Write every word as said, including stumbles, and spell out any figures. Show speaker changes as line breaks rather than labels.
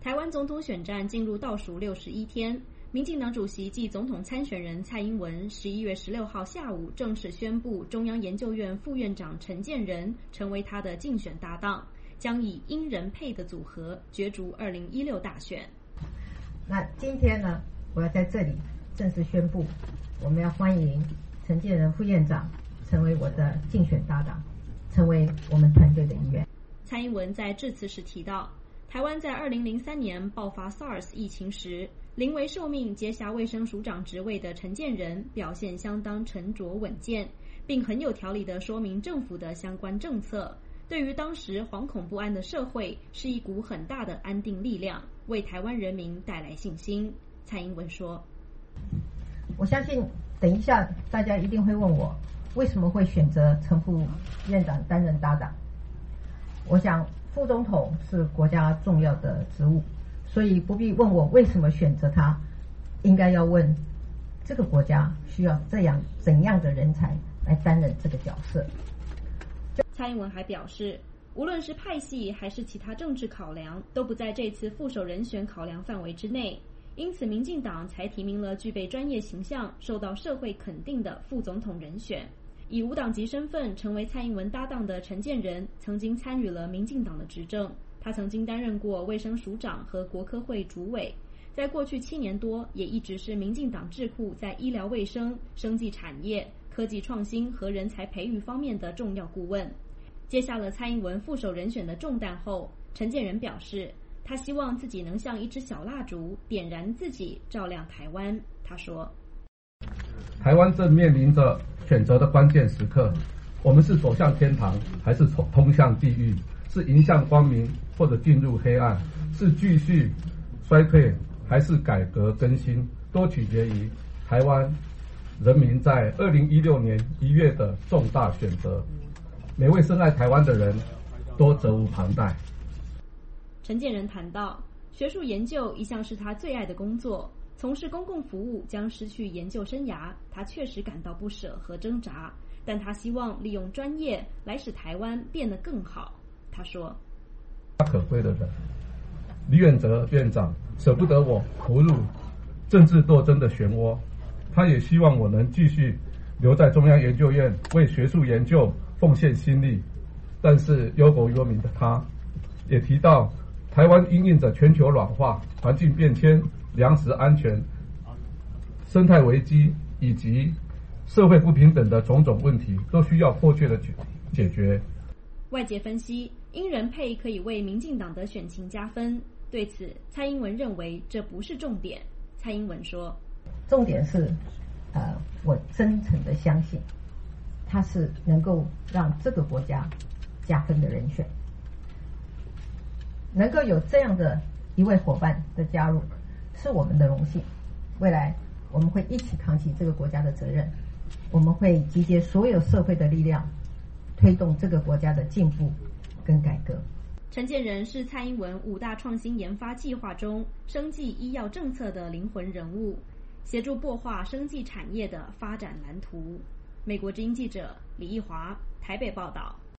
台湾总统选战进入倒数六十一天，民进党主席暨总统参选人蔡英文十一月十六号下午正式宣布，中央研究院副院长陈建仁成为他的竞选搭档，将以英人配的组合角逐二零一六大选。
那今天呢，我要在这里正式宣布，我们要欢迎陈建仁副院长成为我的竞选搭档，成为我们团队的一员。
蔡英文在致辞时提到，台湾在二零零三年爆发 SARS 疫情时，临危受命接下卫生署长职位的陈建仁表现相当沉着稳健，并很有条理地说明政府的相关政策，对于当时惶恐不安的社会是一股很大的安定力量，为台湾人民带来信心。蔡英文说，
我相信等一下大家一定会问我，为什么会选择陈副院长担任搭档。我想副总统是国家重要的职务，所以不必问我为什么选择他，应该要问这个国家需要这样怎样的人才来担任这个角色。
蔡英文还表示，无论是派系还是其他政治考量，都不在这次副手人选考量范围之内，因此民进党才提名了具备专业形象、受到社会肯定的副总统人选。以无党籍身份成为蔡英文搭档的陈建仁，曾经参与了民进党的执政，他曾经担任过卫生署长和国科会主委，在过去七年多也一直是民进党智库在医疗卫生、生技产业、科技创新和人才培育方面的重要顾问。接下了蔡英文副手人选的重担后，陈建仁表示，他希望自己能像一支小蜡烛，点燃自己，照亮台湾。他说，
台湾正面临着选择的关键时刻，我们是走向天堂还是通向地狱，是迎向光明或者进入黑暗，是继续衰退还是改革更新，都取决于台湾人民在二零一六年一月的重大选择。每位深爱台湾的人都责无旁贷。
陈建仁谈到，学术研究一向是他最爱的工作，从事公共服务将失去研究生涯，他确实感到不舍和挣扎，但他希望利用专业来使台湾变得更好。他说，
可贵的人，李远哲院长舍不得我投入政治斗争的漩涡，他也希望我能继续留在中央研究院为学术研究奉献心力。但是忧国忧民的他也提到，台湾因应着全球暖化、环境变迁、粮食安全、生态危机以及社会不平等的种种问题，都需要迫切的解决。
外界分析，英人配可以为民进党的选情加分，对此蔡英文认为这不是重点。蔡英文说，
重点是呃，我真诚的相信他是能够让这个国家加分的人选，能够有这样的一位伙伴的加入是我们的荣幸。未来我们会一起扛起这个国家的责任，我们会集结所有社会的力量，推动这个国家的进步跟改革。
陈建仁是蔡英文五大创新研发计划中生技医药政策的灵魂人物，协助擘画生技产业的发展蓝图。美国之音记者李义华台北报道。